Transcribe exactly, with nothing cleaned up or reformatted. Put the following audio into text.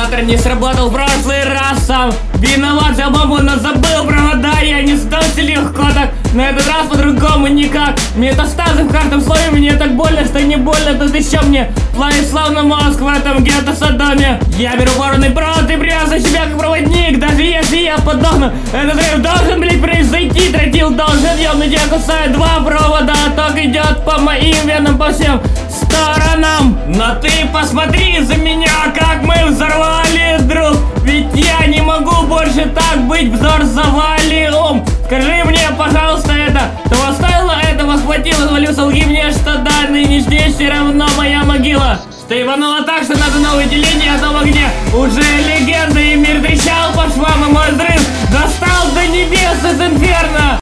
Катализатор не сработал в прошлый раз сам. Виноват, я бомбу, но забыл провода. Я не сдался легко так, на этот раз по-другому никак. Метастазы в каждом слое, мне так больно, что не больно. Тут еще мне плавит словно мозг в этом гетто-содоме. Я беру ворованный провод и привязываю себя как проводник. Даже если я подохну, этот взрыв должен, блять, произойти. Тротил должен ёбнуть, я кусаю два провода. Ток идет по моим венам, по всем сторонам. Но ты посмотри за меня, как мы взорвали, друг. Ведь я не могу больше так быть, взор завали ум. Скажи мне, пожалуйста, это того стоило, этого хватило? Звалю, солги мне, что да, ныне здесь все равно моя могила. Что ебануло так, что надо новое деление, а то в огне уже легенда. И мир трещал по швам, и мой взрыв достал до небес из инферно.